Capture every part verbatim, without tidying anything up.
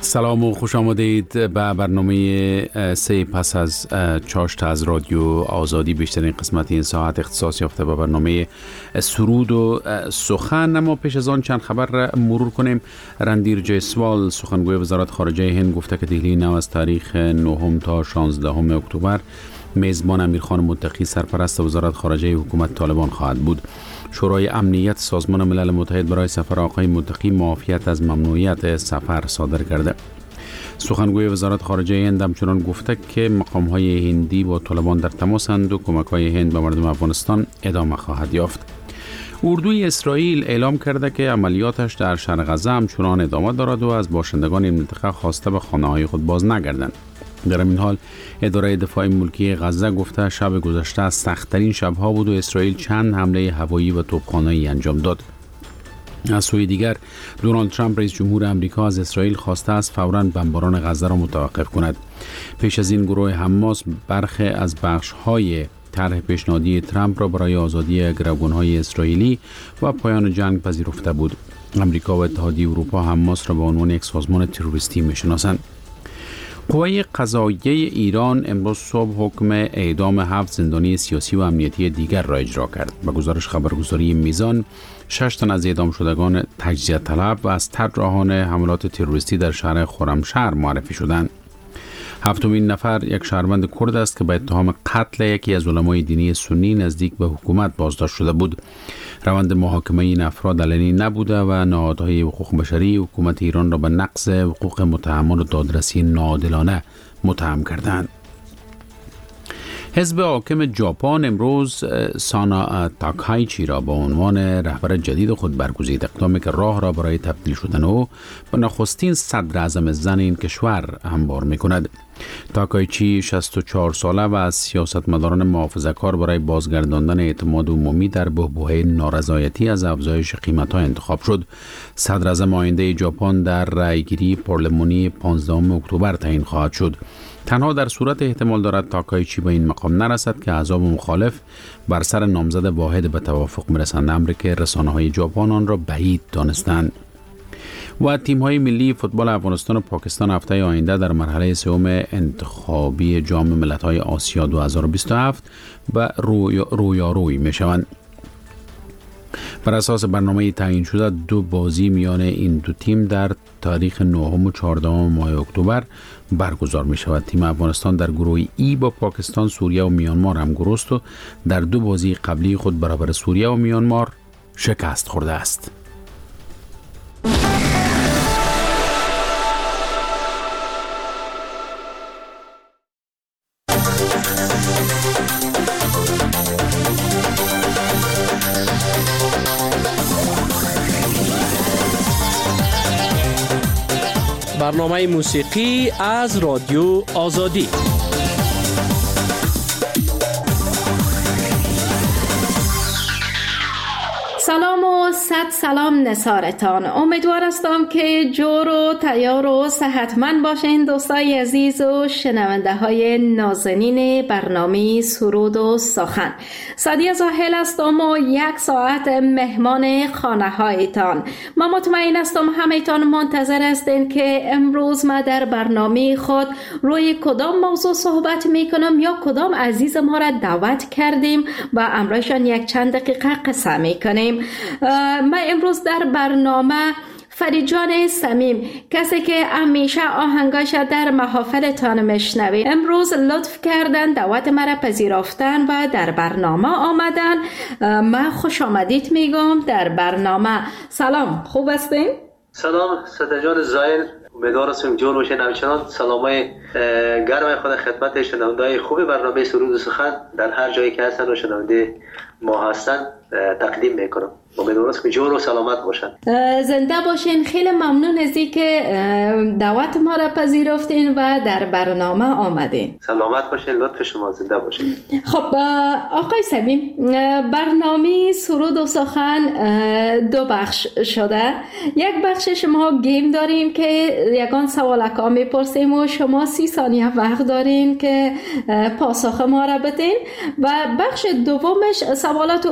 سلام و خوش آمدید به برنامه سه پس از چاشت از رادیو آزادی. بیشترین قسمت این ساعت اختصاص یافته به برنامه سرود و سخن. اما پیش از آن چند خبر مرور کنیم. رندیر جیسوال سخنگوی وزارت خارجه هند گفته که دهلی نو از تاریخ نهم تا شانزدهم اکتبر میزبان امیرخان متقی سرپرست وزارت خارجه حکومت طالبان خواهد بود. شورای امنیت سازمان ملل متحد برای سفر آقای متقی معافیت از ممنوعیت سفر صادر کرده. سخنگوی وزارت خارجه هند همچنان گفته که مقام‌های هندی با طالبان در تماسند و کمک‌های هند به مردم افغانستان ادامه خواهد یافت. اردوی اسرائیل اعلام کرده که عملیاتش در شرق غزه همچنان ادامه دارد و از باشندگان این منطقه خواسته به خانه‌های خود باز نگردند. در این حال اداره دفاع ملکی غزه گفته شب گذشته از سخت‌ترین شب‌ها بود و اسرائیل چند حمله هوایی و توپخانه‌ای انجام داد. از سوی دیگر دونالد ترامپ رئیس جمهور آمریکا از اسرائیل خواسته است فوراً بمباران غزه را متوقف کند. پیش از این گروه حماس برخی از بخش‌های طرح پیشنهادی ترامپ را برای آزادی گروگان‌های اسرائیلی و پایان جنگ پذیرفته بود. آمریکا و اتحادیه اروپا حماس را به عنوان یک سازمان تروریستی می‌شناسند. قوه قضاییه ایران امروز صبح حکم اعدام هفت زندانی سیاسی و امنیتی دیگر را اجرا کرد. به گزارش خبرگزاری میزان، شش تن از اعدام شدگان تجزیه طلب و از طراحان حملات تروریستی در شهر خرمشهر معرفی شدند. هفتمین نفر یک شهروند کرد است که به اتهام قتل یکی از علمای دینی سنی نزدیک به حکومت بازداشت شده بود. روند محاکمه این افراد علنی نبوده و نهادهای حقوق بشری حکومت ایران را به نقض حقوق متهمان و دادرسی ناعادلانه متهم کردند. حزب حاکم ژاپن امروز سانا تاکایچی را به عنوان رهبر جدید خود برگزید، اقدامی که راه را برای تبدیل شدن او به نخستین صدر اعظم زن این کشور هموار می‌کند. تاکایچی شصت و چهار ساله و از سیاستمداران محافظه‌کار برای بازگرداندن اعتماد عمومی در بحبوحه نارضایتی از افزایش قیمت‌ها انتخاب شد. صدر اعظم آینده ژاپن در رأیگیری پارلمانی پانزدهم اکتبر تعیین خواهد شد. تنها در صورت احتمال دارد تاکایچی به این مقام نرسد که احزاب مخالف بر سر نامزد واحد به توافق میرسند، امری که رسانه‌های ژاپن آن را بعید دانستند. و تیم‌های ملی فوتبال افغانستان و پاکستان هفته آینده در مرحله سوم انتخابی جام ملت‌های آسیا دو هزار و بیست و هفت و رویاروی می‌شوند. بر اساس برنامه تعیین شده دو بازی میان این دو تیم در تاریخ نهم و چهاردهم ماه اکتبر برگزار می شود. تیم افغانستان در گروه ای با پاکستان، سوریه و میانمار همگروه است و در دو بازی قبلی خود برابر سوریه و میانمار شکست خورده است. برنامه موسیقی از رادیو آزادی. سلام و صد سلام نثارتان. امیدوار هستم که جور و تیار و صحتمند باشین دوستای عزیز و شنونده های نازنین برنامه سرود و سخن. سعدیه زاهل هستم و یک ساعت مهمان خانه هایتان. ما مطمئن هستم همه‌تان منتظر هستین که امروز ما در برنامه خود روی کدام موضوع صحبت میکنم یا کدام عزیز ما را دعوت کردیم و امروزشان یک چند دقیقه قصه میکنیم. ما امروز در برنامه فرید جان صمیم، کسی که همیشه آهنگاش در محافلتان میشنوید، امروز لطف کردن دعوت مرا پذیرفتن و در برنامه آمدن. من خوش آمدید میگم در برنامه. سلام، خوب هستین؟ سلام سعدیه جان زاهل، امیدوار هستم جور باشین. همچنان سلامای گرم خود خدمت شنونده‌های خوب برنامه سرود و سخن در هر جایی که هستن و شنونده ما هستن تقدیم میکنم. امیدوارم که جور و سلامت باشن. زنده باشین. خیلی ممنون از اینکه دعوت ما را پذیرفتین و در برنامه آمدین. سلامت باشین، لطف شما، زنده باشین. خب آقای صمیم، برنامه سرود و سخن دو بخش شده. یک بخشش ما گیم داریم که یگان سوالکا میپرسیم و شما سی ثانیه وقت دارین که پاسخ ما را بدین و بخش دومش سوالات عمومی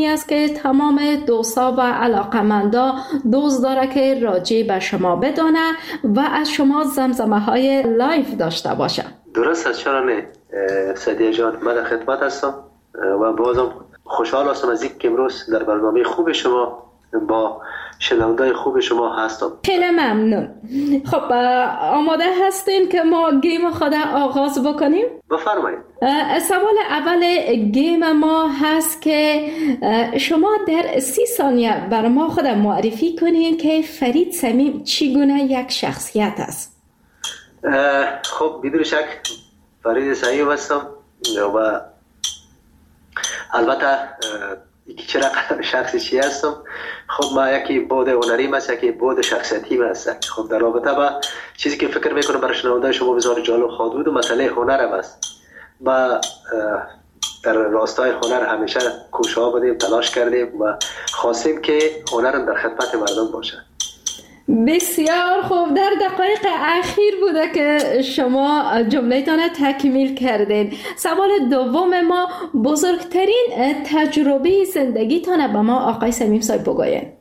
گامی است که تمام دوستا و علاقمندا دوست داره که راجع به شما بدانه و از شما زمزمه های لایف داشته باشه. درست است، چرا نه سعدیه جان، من در خدمت هستم و بازم خوشحال هستم از اینکه امروز در برنامه خوب شما با شنونده‌های خوب شما هستم. خیلی ممنون. خب آماده هستین که ما گیم خود آغاز بکنیم؟ بفرمایید. سوال اول گیم ما هست که شما در سی ثانیه بر ما خود معرفی کنین که فرید صمیم چگونه یک شخصیت است. خب بدون شک فرید صمیم هستم و البته یکی چرا شخصی چی هستم. خب ما یکی بود هنریم هست، یکی بود شخصیتیم هست. خب در رابطه با چیزی که فکر میکنم برای شنونده شما بسیار جالب خواهد بود و مسئله هنرم است. ما در راستای هنر همیشه کوشش بودیم، تلاش کردیم و خواستیم که هنرم در خدمت مردم باشه. بسیار خوب. در دقایق اخیر بوده که شما جمله‌تان تکمیل کردین. سوال دوم ما، بزرگترین تجربه زندگیتان به ما آقای صمیم صاحب بگوین.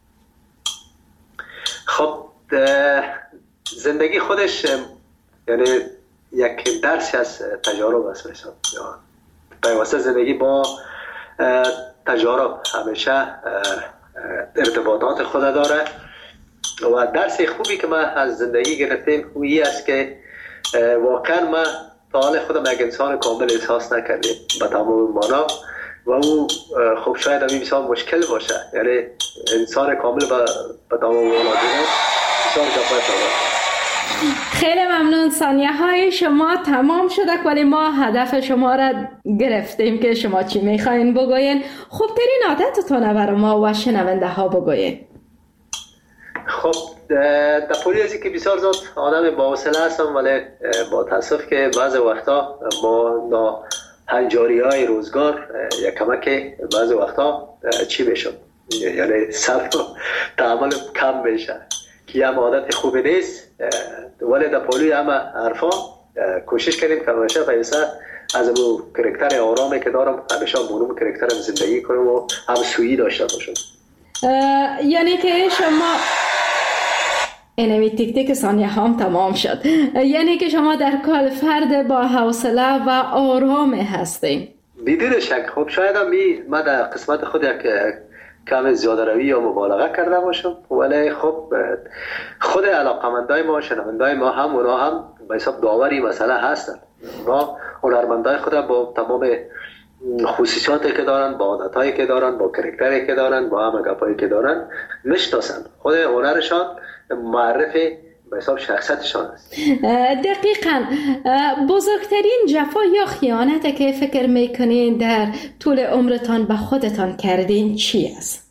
خب زندگی خودش یعنی یک درسی از تجارب است. مثلا پیوسته زندگی با تجارب همیشه ارتباطات خود داره و درس خوبی که ما از زندگی گرفتیم اویی است که واقعا ما تا حال خودم یک انسان کامل احساس نکردیم به تمام معنا و او خب شاید همین بسیار مشکل باشه، یعنی انسان کامل به تمام معنا دیدن بسیار جفای شده. خیلی ممنون. ثانیه های شما تمام شده ولی ما هدف شما را گرفتیم که شما چی میخواین بگوین. خوبترین عادتتون برای ما و شنونده ها بگوین. خب در پولی ازی که بسیار زیاد آدم با حوصله هستم ولی با تاسف که بعض وقتا با نا هنجاری های روزگار یک کمک بعض وقتا چی بشم، یعنی صبر و تعامل کم بشه که هم عادت خوبی نیست ولی در پولی همه حرفا کوشش کردیم که همیشه پیسه از اون کرکتر آرامی که دارم همیشه بونم کرکترم زندگی کنم و هم سویی داشته باشم. یعنی که شما اینمی تیک تیک ثانیه هم تمام شد، یعنی که شما در کل فرد با حوصله و آرام هستین. بدون شک. خب شاید هم من در قسمت خود یک کم زیاده روی یا مبالغه کرده باشم ولی خب خود علاقمندای ما شنوندای ما هم اونا هم به حساب داوری مسئله هستن و هنرمندای خود با تمام خصوصیاتی که دارن، با عادتایی که دارن، با کرکتری که دارن، با همه گپایی که دارن میشناسن. خود هنرشان معرف به حساب شخصیتشان است. دقیقاً. بزرگترین جفا یا خیانت که فکر میکنین در طول عمرتان به خودتان کردین چی است؟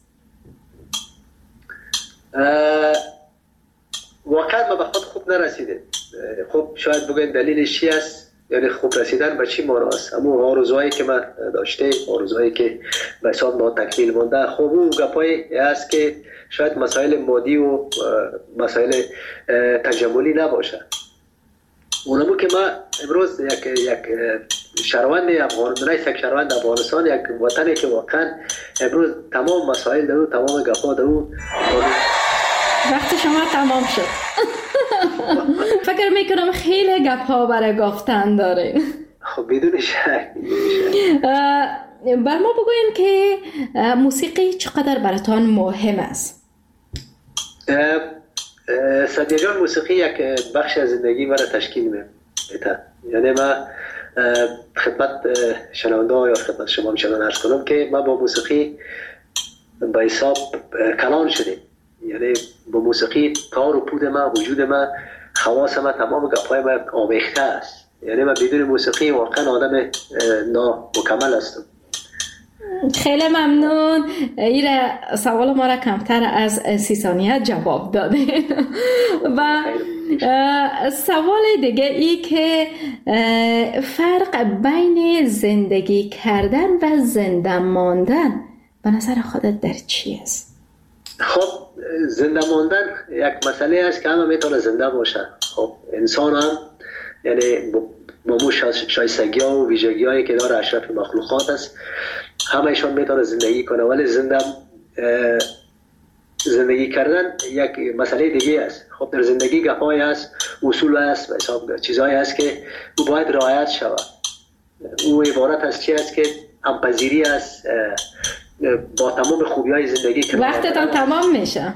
واقعا ما به خود خوب نرسیده. خب شاید بگوین دلیلش چی است؟ یعنی خوب رسیدن به چی مانا است؟ اما آرزوهایی که من داشته، آرزوهایی که به حساب ما تکمیل مونده، خب اون گپایی است که شاید مسائل مادی و مسائل تجملی نباشه. اونمو که ما امروز یک یک شهروند افغانستان، یک شهروند افغانستان، یک وطنی که واقعا امروز تمام مسائل دارو، تمام گپا دارو. وقت شما تمام شد. فکر میکنم خیلی گپ ها برای گفتن دارین. خب بدون شک. بر ما بگوین که موسیقی چقدر براتان مهم است؟ سعدیه جان، موسیقی یک بخش از زندگی مرا تشکیل میده. یعنی ما خدمت شنونده یا خدمت شما میشنون عرض کنم که ما با موسیقی به حساب کلان شدیم. یعنی با موسیقی تار و پود ما، وجود ما، خواص ما، تمام گپای ما آمیخته است. یعنی من بدون موسیقی واقعا آدم نامکمل هستم. خیلی ممنون. این سوال ما را کمتر از سی ثانیه جواب داده. و سوال دیگه ای که فرق بین زندگی کردن و زنده ماندن به نظر خودت در چی است؟ خب زنده ماندن یک مسئله است که همه میتونه زنده باشه. خب انسان هم یعنی با مو شایستگی ها و ویژگی هایی که داره اشرف مخلوقات است، همهشان میتونه زندگی کنه، ولی زنده زندگی کردن یک مسئله دیگه است. خب در زندگی گپای است، اصول است، حساب چیزایی است که او باید رعایت شود. او عبارت از چی است که همپذیری است با تمام خوبی های زندگی که وقتتان تمام میشه.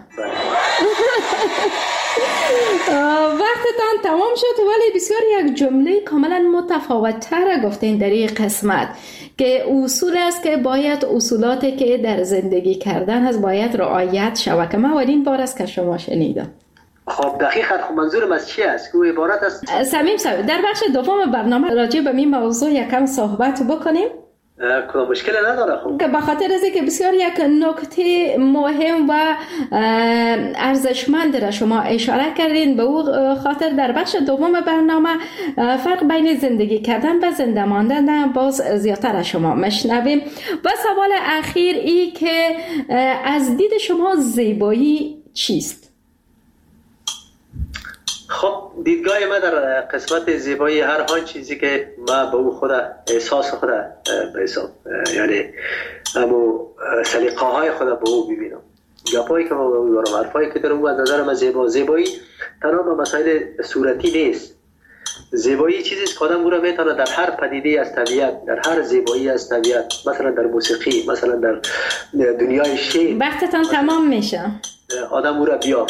وقتتان تمام شد، ولی بسیار یک جمله کاملا متفاوت تر گفتین در این قسمت که اصول است که باید اصولاتی که در زندگی کردن هست باید رعایت شود، که من اولین بار است که شما شنیدم. خب دقیقاً خب منظورم از چی است که او عبارت است؟ سمیم صاحب در بخش دوم برنامه راجع به این موضوع یکم صحبت بکنیم. کدام مشکل نداره. خب که بخاطر از که بسیار یک نکته مهم و ارزشمند را شما اشاره کردین، به او خاطر در بخش دوم برنامه فرق بین زندگی کردن و زنده ماندن باز زیادتر از شما مشنویم. و سوال اخیر ای که از دید شما زیبایی چیست؟ خب دیدگاه من در قسمت زیبایی هر آن چیزی که من به او خود احساس خود به حساب، یعنی همو سلیقه های خود به او ببینم، گپایی که من به او دارم، حرفایی که دارم، از نظر من زیبا زیبایی تنها به مسائل صورتی نیست. زیبایی چیزی است که آدم او را میتونه در هر پدیده از طبیعت، در هر زیبایی از طبیعت، مثلا در موسیقی، مثلا در دنیای شعر، وقتتان تمام میشه، آدم او را بیابد.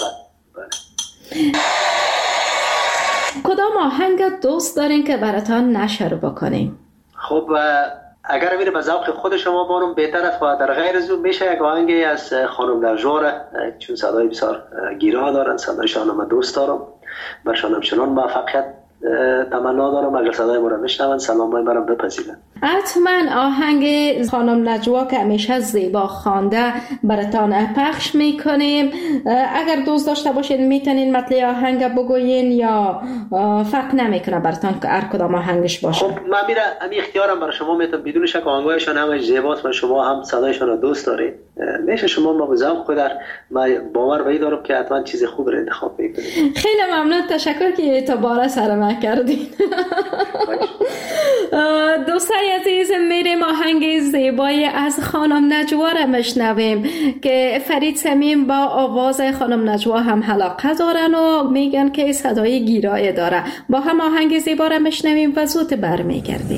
کدام آهنگ دوست دارین که براتان نشر بکنیم؟ خب اگر میره به ذوق خود شما بارم بهتر است، و در غیر از اون میشه یک آهنگی از خانم نجوا، چون صدای بسیار گیرا دارن، صدایشان من دوست دارم، برشان همچنان موفقیت تمنا دارم. اگر صدای ما را میشنون سلامای مرا بپذیرن. حتما آهنگ خانم نجوا که همیشه زیبا خوانده براتان پخش میکنیم. اگر دوست داشته باشین میتونین مطلع آهنگ بگوین یا فرق نمیکنه براتان که هر کدام آهنگش باشه؟ خب من میره امی اختیارم برای شما میتونم، بدون شک آهنگایشان همه زیباست و شما هم صدایشان رو دوست دارید، میشه شما ما به ذوق خود من باور به این دارم که حتما چیز خوب رو انتخاب میکنید. خیلی ممنون، تشکر که اعتبار سر من کردین. دوستای عزیز، میریم آهنگ زیبای از خانم نجوا را مشنویم که فرید سمیم با آواز خانم نجوا هم علاقه دارن و میگن که صدای گیرای داره. با هم آهنگ زیبا را مشنویم و زود برمیگردیم.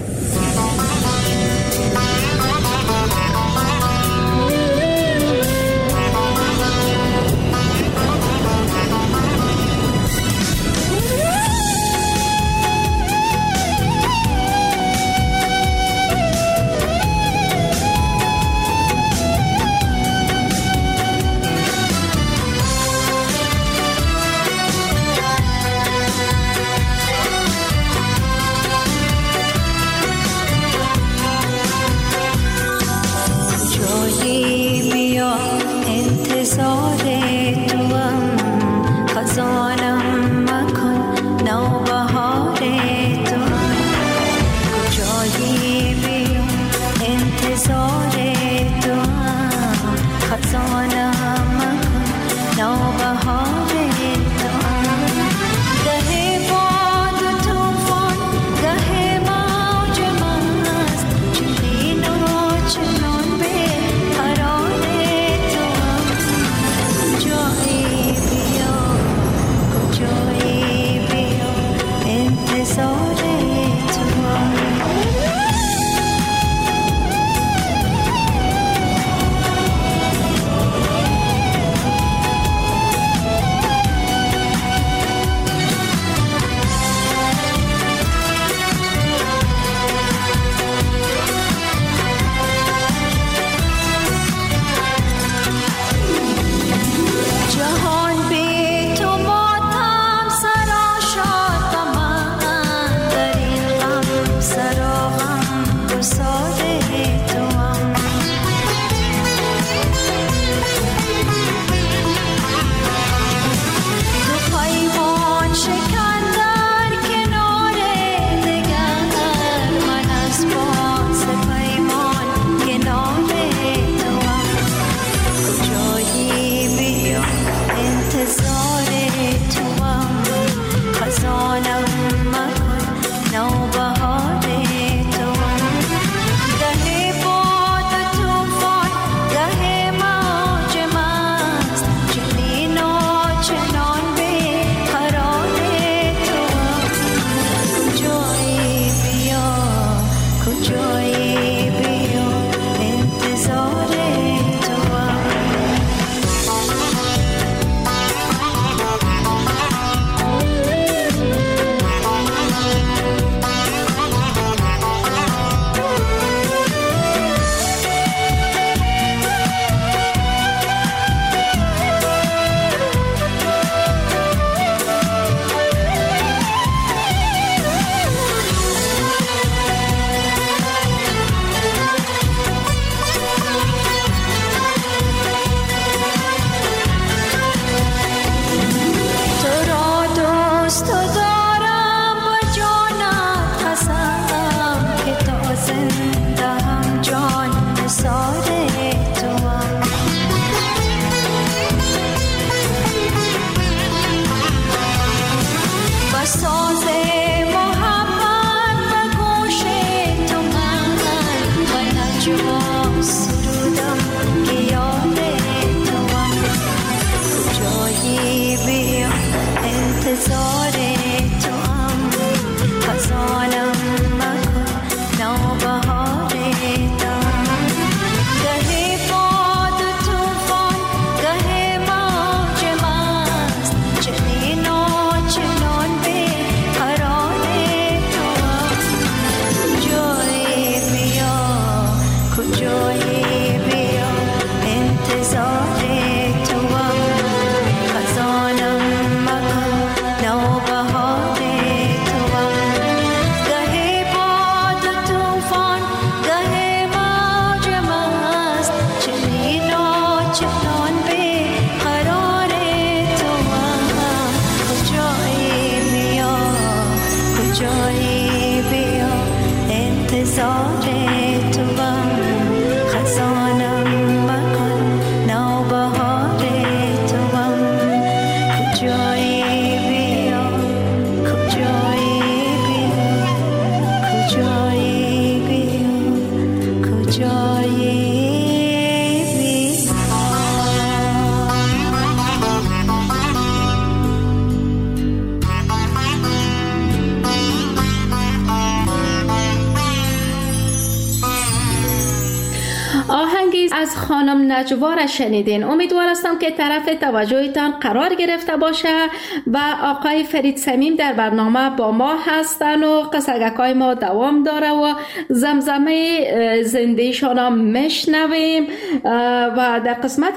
از خانم نجوا را شنیدین. امیدوار هستم که طرف توجهتان قرار گرفته باشه و آقای فرید صمیم در برنامه با ما هستن و قصگکای ما دوام داره و زمزمه زندگیشان هم میشنویم و در قسمت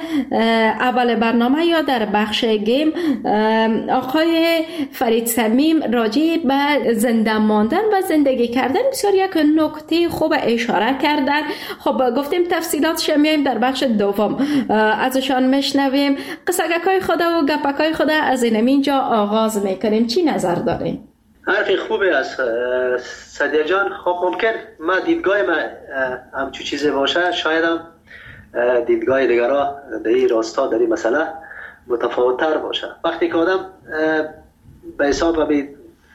اول برنامه یا در بخش گیم آقای فرید صمیم راجع به زنده ماندن و زندگی کردن بسیار یک نکته خوب اشاره کردن. خب گفتیم تفصیلاتش میایم در بخش دوم ازشان میشنویم. قصگکای خود و گپکای خود از اینجا آغاز میکنیم. چی نظر داریم؟ حرفی خوبه از سعدیه جان. خب ممکن ما دیدگاه ما همچون چیزی باشه، شاید هم دیدگاه دیگرها در این راستا در این مسئله متفاوت‌تر باشه. وقتی که آدم به حساب به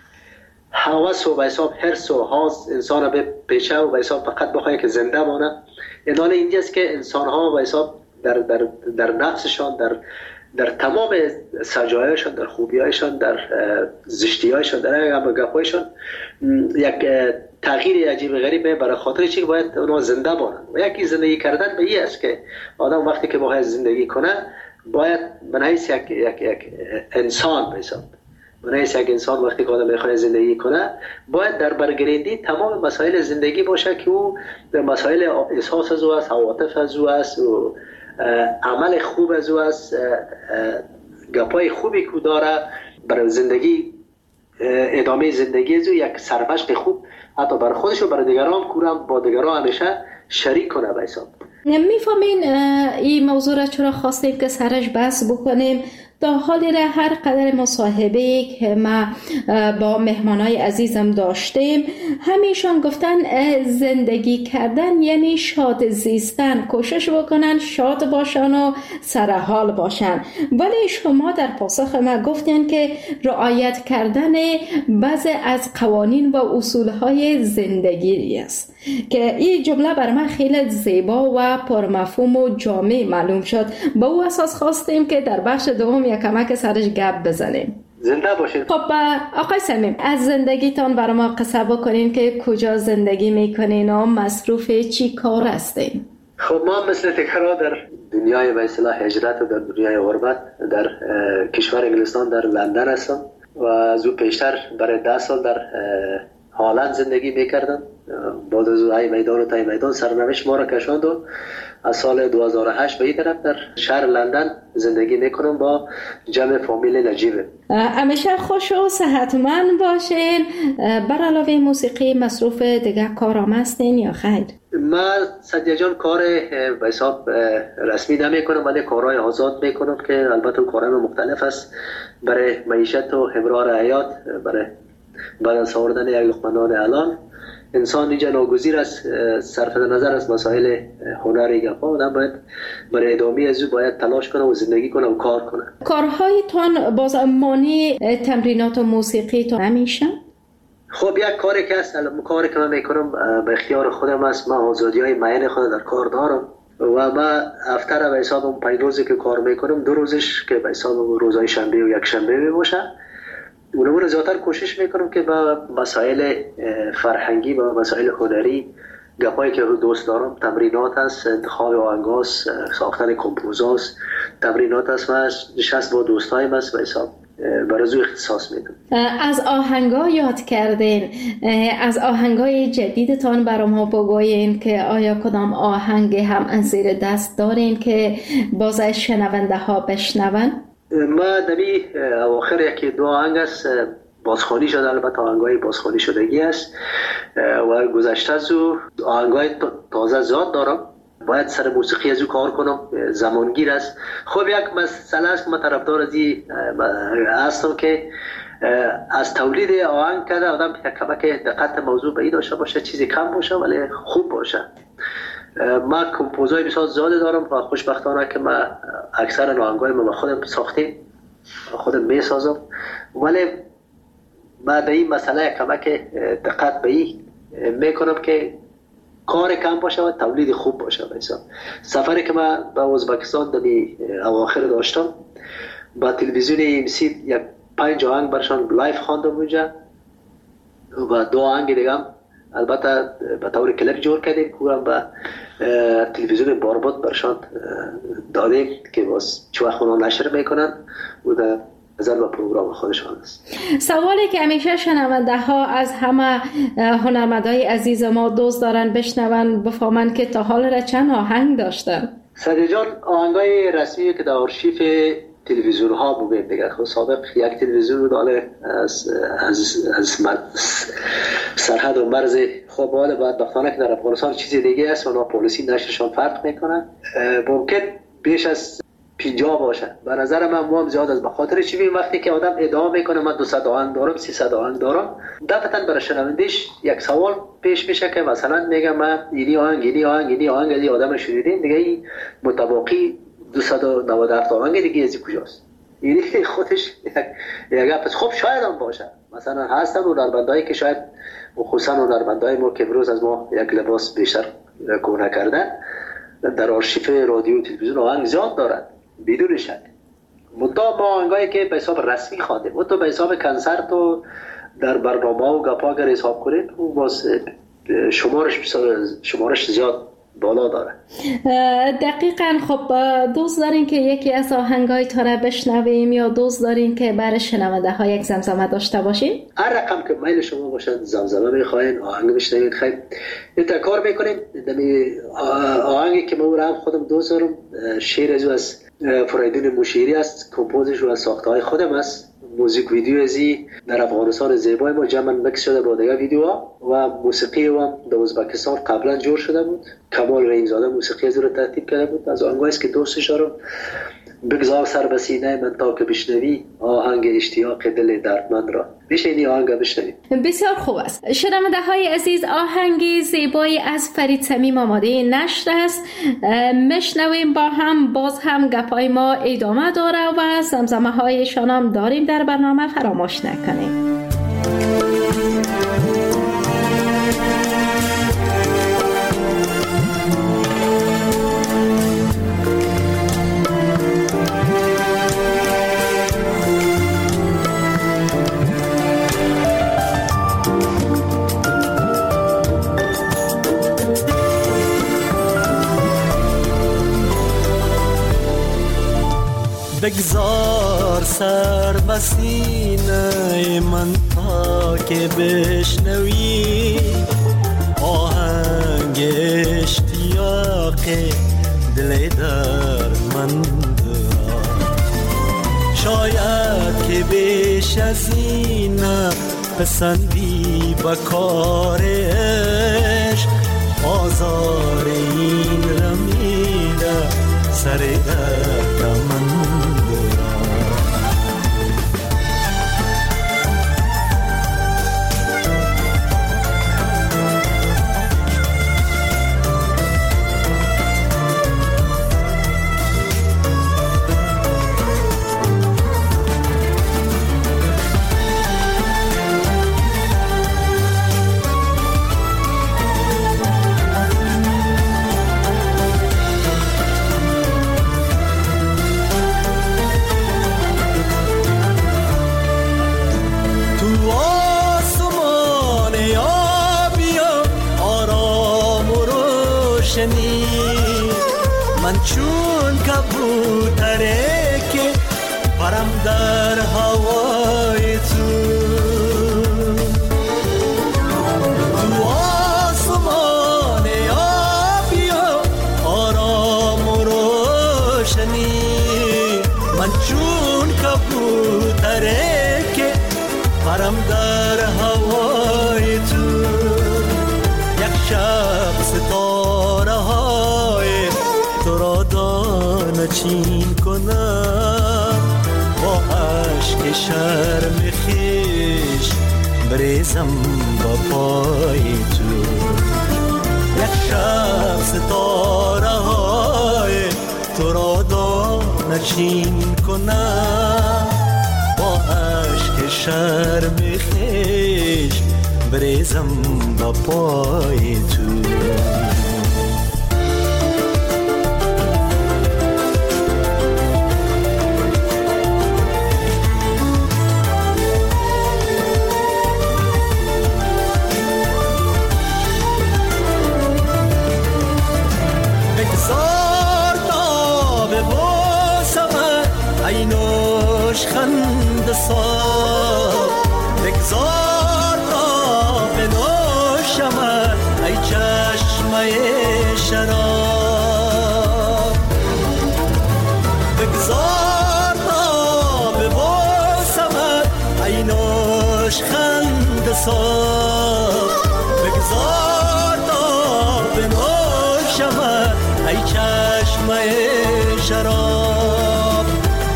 هوس و به حساب حرص و حاز انسان به پیشه و به حساب فقط بخواه که زنده مانه، اینال اینجاست که انسان ها به حساب در, در, در نفسشان، در در تمام سجایشان، در خوبیایشان، در زشتیایشان، در همه گپایشان یک تغییر عجیب غریبه برای خاطر چی که باید اونا زنده مانند. و یکی زندگی کردن به این است که آدم وقتی که باید زندگی کنه باید من حیث یک, یک, یک انسان به حساب من حیث یک انسان وقتی که آدم میخواد زندگی کنه باید در برگریدی تمام مسائل زندگی باشه که او مسائل احساس از او است، عواطف از او است و عمل خوب از او است، گپای خوبی که داره برای زندگی، ادامه زندگی از او یک سرمشق خوب حتی برای خودش و برای دیگران کورم با دیگران همیشه شریک کنه به حساب. میفهمین این موضوع را چرا خواستیم که سرش بحث بکنیم؟ تا حالی را هر قدر مصاحبه که ما با مهمانای عزیزم داشتیم همیشان گفتن زندگی کردن یعنی شاد زیستن، کوشش بکنن شاد باشن و سرحال باشن. ولی شما در پاسخ ما گفتین که رعایت کردن بعضی از قوانین و اصولهای زندگی است که این جمله بر من خیلی زیبا و پرمفهوم و جامع معلوم شد. با او اساس خواستیم که در بخش دوم یک کمک سرش گپ بزنیم. زنده باشید. خب آقای صمیم از زندگیتان برای ما قصه بکنین که کجا زندگی میکنین و مصروف چی کار هستین؟ خب ما مثل تکرار در دنیای به اصطلاح هجرت و در دنیای غربت در کشور انگلستان در لندن هستم و از او پیشتر برای ده سال در هالند زندگی میکردم. بعد از ای میدان و تای میدان سرنوشت ما را کشاند و از سال دو هزار و هشت به این طرف در شهر لندن زندگی میکنم با جمع فامیل نجیبه. همیشه خوش و صحتمند باشین. بر علاوه موسیقی مصروف دیگه کارام هستین یا خیر؟ من سعدیه جان کار به حساب رسمی نمیکنم ولی کارهای آزاد میکنم که البته کارهای مختلف است برای معیشت و امرار حیات، برای بعد از آوردن یک لقمه نان الان انسان اینجا ناگزیر است صرف نظر از مسائل هنری گپا آدم باید برای ادامه از او باید تلاش کنه و زندگی کنه و کار کنه. کارهایتان باز مانی تمرینات و موسیقی تو همیشه؟ خب یک کاری که هست، کاری که من میکنم به اختیار خودم است. من آزادی های معین خود در کار دارم و من هفته به حساب پنج روزی که کار میکنم، دو روزش که به حساب روزهای شنبه و یک شنبه می باشه. اونم رو زیادتر کوشش میکنم که با مسائل فرهنگی و مسائل هنری گپایی که دوست دارم، تمرینات هست، انتخاب آهنگاست، ساختن کمپوزاست، تمرینات هست و نشست با دوستایم هست به حساب برای اختصاص میدم. از آهنگا یاد کردین، از آهنگای جدیدتان برای ما بگوین که آیا کدام آهنگ هم از زیر دست دارین که باز شنونده ها بشنون؟ ما دمی اواخر یکی دو آهنگ است بازخوانی شده، البته آهنگای بازخوانی شدگی است و گذشته از او آهنگای تازه زیاد دارم. باید سر موسیقی از او کار کنم، زمانگیر است. خب یک مسئله است که من طرفدار از این هستم که از تولید آهنگ کرده آدم کمک دقت موضوع به این داشته باشه، چیزی کم باشه ولی خوب باشه. من کمپوزای بسیار زیاده دارم و خوشبختانه که من اکثر آهنگای من خودم ساختیم، خودم میسازم، ولی من به این مسئله کمک دقت به این میکنم که کار کم باشه و تولید خوب باشه. مثلا سفری که من به ازبکستان در اواخر داشتم، با تلویزیون ام سی یک پنج آهنگ برشان لایف خواندم اونجا و دو آهنگ دیگه هم البته به طور کلیپ جور کردیم کورم به تلویزیون بارباد برشان دادیم که باز چو خونه نشر میکنن و در نظر به پروگرام خودشان است. سوالی که همیشه شنونده ها از همه هنرمندای عزیز ما دوست دارن بشنون بفهمن که تا حال را چند آهنگ داشتن. صدی جان آهنگای رسمی که در آرشیف تلویزیون ها بودیم دیگه. خب سابق یک تلویزیون بود داله از از از سرحد و مرز. خب حالا بعد بختانه که در افغانستان چیزی دیگه است و نا پلیسی نشرشان فرق میکنن. ممکن بیش از پنجاه باشه. به نظر من مهم زیاد است، به خاطر چی؟ وقتی که آدم ادعا میکنه من دویست آهنگ دارم، سیصد آهنگ دارم، دفعتاً برای شنوندهش یک سوال پیش میشه که مثلا میگم من اینی آهنگ اینی آهنگ اینی آهنگ از آدم شنیدین دیگه، این متباقی دویست و نود و هفت آهنگ دیگه از کجاست؟ اینی خودش یک گپ. خب شاید هم باشه، مثلا هستن هنرمندایی که شاید خصوصا هنرمندای ما که امروز از ما یک لباس بیشتر کهنه کردن در آرشیف رادیو و تلویزیون آهنگ زیاد دارن بدون شک. منتها ما آهنگایی که به حساب رسمی خواندیم و تو به حساب کنسرت و در برنامه و گپا اگر حساب کنید اون باز شمارش شمارش زیاد بالا داره. دقیقاً. خب دوست دارین که یکی از آهنگای تا را بشنویم یا دوست دارین که برای شنونده ها یک زمزمه داشته باشیم؟ هر رقم که میل شما باشد، زمزمه میخواین، آهنگ بشنوید، خیلی این کار میکنیم. آهنگی که من هم خودم دوست دارم، شعر از از فریدون مشیری است، کمپوزش و ساخته های خودم است. موزیک ویدیو ازی در افغانستان زیبای ما جمع مکس شده با دیگه ویدیوها و موسیقی هم در ازبکستان قبلا جور شده بود. کمال رحیمزاده موسیقی از رو ترتیب کرده بود. از آهنگایی است که دوستش دارم. بگذار سر به سینه من تا که بشنوی آهنگ اشتیاق دل دردمند را. میشه این آهنگ بشنوید. بسیار خوب است. شنونده های عزیز، آهنگی زیبایی از فرید صمیم آماده نشر است. مشنویم با هم. باز هم گپای ما ادامه داره و زمزمه هایشان هم داریم در برنامه، فراموش نکنیم. بگذار سر به سینه من تا که بشنوی آهنگ اشتیاق دل دردمند را. شاید که بیش از این پسندی به کار عشق، آزار این رمیده سر دردمند. من چون کبوتره که پرم در هوای تو، تو آسمان آبی و آرام و روشنی. من چون کبوتره که پرم در هوای تو، یک شب ستاره های تو را دانه چین کنم، با عشق شرم خیش بریزم با پای تو. یک شب ستاره های تو را دانه چین کنم، با عشق شرم خیش بریزم با پای تو. خند صاف بگذار تا بنوشم ای چشمه شراب، بگذار تا ببوسم ای نوش خند صاف، بگذار تا بنوشم ای چشمه شراب.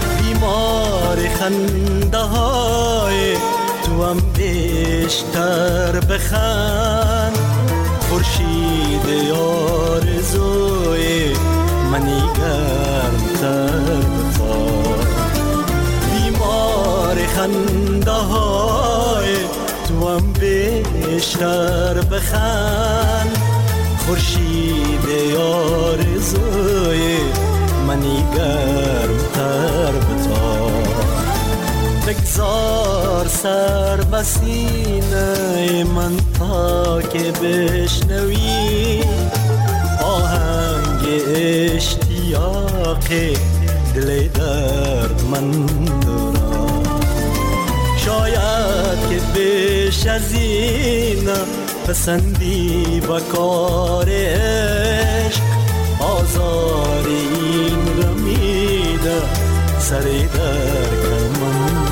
خنده های تو هم بیشتر بخند، خورشید آرزوی منی گرمتر بخواد. بیمار خنده های تو هم بیشتر بخند، خورشید آرزوی منی گرمتر بخواد. بگذار سر بسینه من تا که بشنوی آهنگ اشتیاق دل درد من را. شاید که بیش از این پسندی با کار عشق، آزار این رمیده سری در کمند.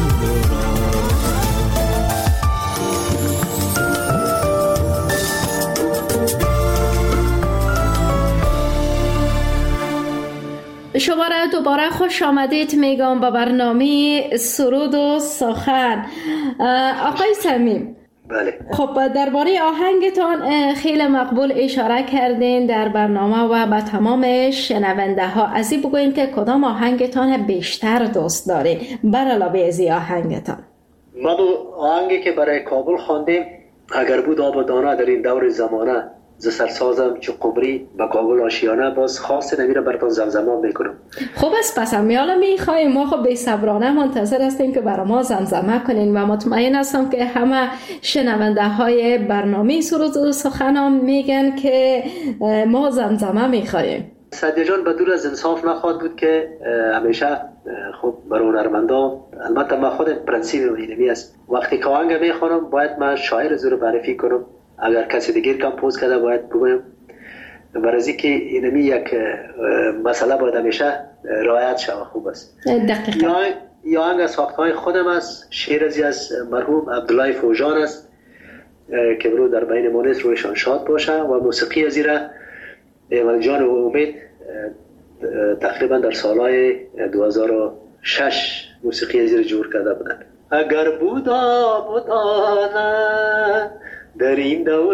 شما را دوباره خوش آمدید میگم به برنامه سرود و سخن. آقای صمیم، بله. خب درباره آهنگتان خیلی مقبول اشاره کردین در برنامه و به تمام شنونده ها. از این بگوین که کدام آهنگتان بیشتر دوست دارین بر علاوه از این آهنگتان؟ ما دو آهنگی که برای کابل خواندیم، اگر بود آب و دانه در این دور زمانه، ز سرسازم چو قمری به کابل آشیانه، باز خاص نمیره براتون زمزمه میکنم. خوب است، پس میالا میخوایم ما خب بی صبرانه منتظر هستیم که برای ما زمزمه کنین و مطمئن هستم که همه شنونده های برنامه سرود و سخن میگن که ما زمزمه میخوایم. سعدی جان بدون از انصاف نخواهد بود که همیشه خب برای هنرمندا، البته من خود پرنسیپ اینمی است، وقتی که آهنگ میخوانم باید من شاعر زور معرفی کنم، اگر کسی دیگر کمپوز کرده باید بگویم، برای اینکه اینمی یک مسئله باید همیشه رعایت شود. خوب است. دقیقاً. یا آهنگ از ساختهای خودم است، شعر از مرحوم عبدالله فوجان است که برو در بین مونس رویشان شاد باشه، و موسیقی از ایره ایوان جان و امید تقریبا در سالهای دو هزار و شش موسیقی از ایره جور کرده بودن. اگر بودا بودانه در این دور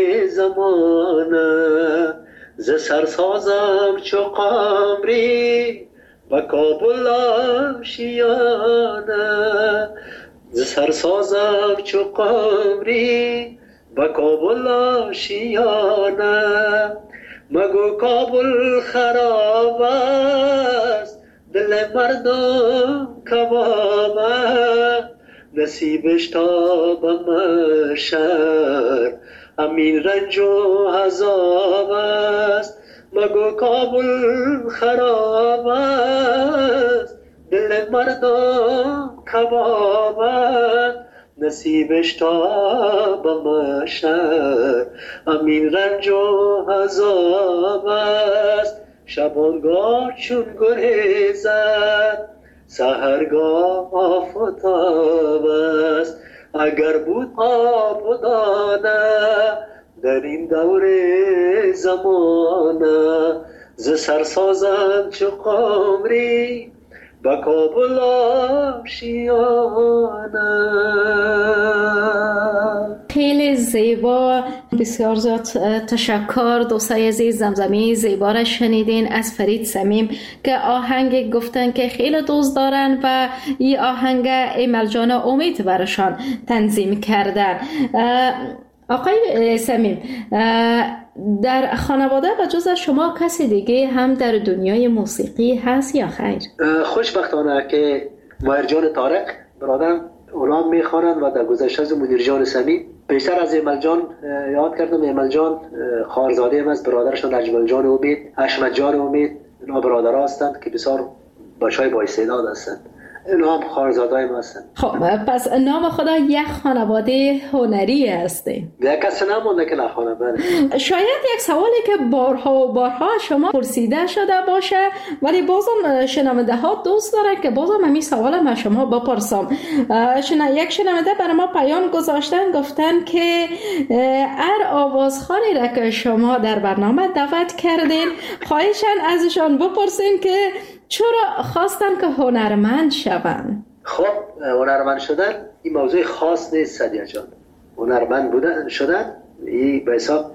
زمانه، ز سرسازم چو قمری و کابل آشیانه، ز سرسازم چو قمری و کابل آشیانه. مگو کابل خراب است، دل مردم کبابه، نصیبش تا به محشر امین رنج و عذاب است. مگو کابل خراب است، دل مردم کباب است، نصیبش تا بمشه امین رنج و عذاب است. شبانگاه چون گریزد سحرگاه آفتاب است. اگر بود آب و دانه در این دور زمانه، ز سرسازند چو قمری با کابل آشیانه. خیلی زیبا، بسیار زیاد تشکر دوستای عزیز. زمزمه زیبا را شنیدین از فرید صمیم که آهنگ گفتن که خیلی دوست دارن و این آهنگ ایمل جان امید برشان تنظیم کردن. آقای صمیم، در خانواده و جز شما کسی دیگه هم در دنیای موسیقی هست یا خیر؟ خوشبختانه که ماهر جان طارق برادرم اونا میخوانند و در گذشته از منیر جان صمیم بیشتر از ایمل جان یاد کردم. ایمل جان خواهرزاده هم است، برادرشان اجمل جان امید، حشمت جان امید، اینا برادرها هستند که بسیار بچهای با استعداد هستند. اینا هم خواهرزاده‌ای ما هستند. خب پس نام خدا یک خانواده هنری هسته. یک کسی نمونده که نخوانه. بله. شاید یک سوالی که بارها و بارها شما پرسیده شده باشه، ولی بازم شنونده ها دوست دارن که بازم همین سوال ما شما بپرسم. شنا یک شنونده برای ما پیام گذاشتن، گفتن که هر آوازخوانی را که شما در برنامه دعوت کردین خواهشاً ازشان بپرسین که چرا خواستن که هنرمند شوند. خب هنرمند شدن این موضوع خاص نیست سدیه جان. هنرمند بودن شدن این به حساب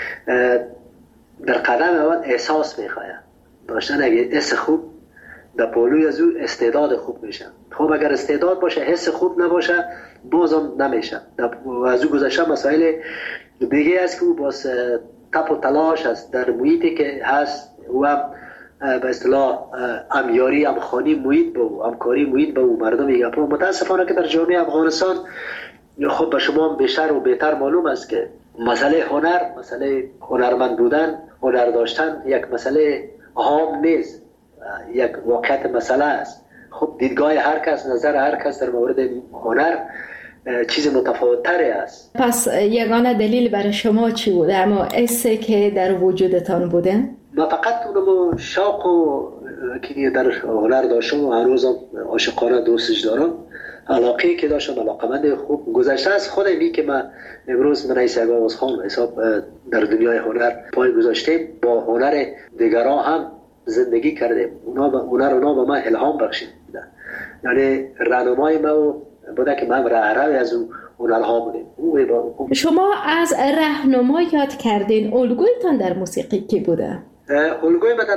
در قدم اول احساس میخواه داشتن. اگه حس خوب در پولوی از او استعداد خوب میشه. خب اگر استعداد باشه حس خوب نباشه بازم نمیشه. از او گذشته مسائل دیگه است که او باز تپ و تلاش است در محیطی که هست و هم به اصطلاح امیاری امخانی محیط به او، همکاری محیط به او مردم میگه. متاسفانه که در جامعه افغانستان خب به شما بیشتر و بهتر معلوم است که مسئله هنر، مسئله هنرمند بودن، هنر داشتن یک مسئله عام نیست، یک واقعیت مسئله است. خب دیدگاه هر کس، نظر هر کس در مورد هنر چیز متفاوت تری است. پس یگانه دلیل برای شما چی بوده؟ اما حسی که در وجودتان بوده؟ ما فقط اونم شوق و که در هنر داشتم و هنوزم عاشقانه دوستش دارم. علاقه که داشتم، علاقمند خوب گذشته از خودمی که من امروز من رئیس آواز خان حساب در دنیای هنر پای گذاشتیم، با هنر دیگران هم زندگی کردیم. اونا با هنر اونا به من الهام بخشید. یعنی راهنمای ما بوده که من راهروی از اون هنرها بودیم. شما از راهنما یاد کردین، الگویتان در موسیقی کی بوده؟ الگوی من در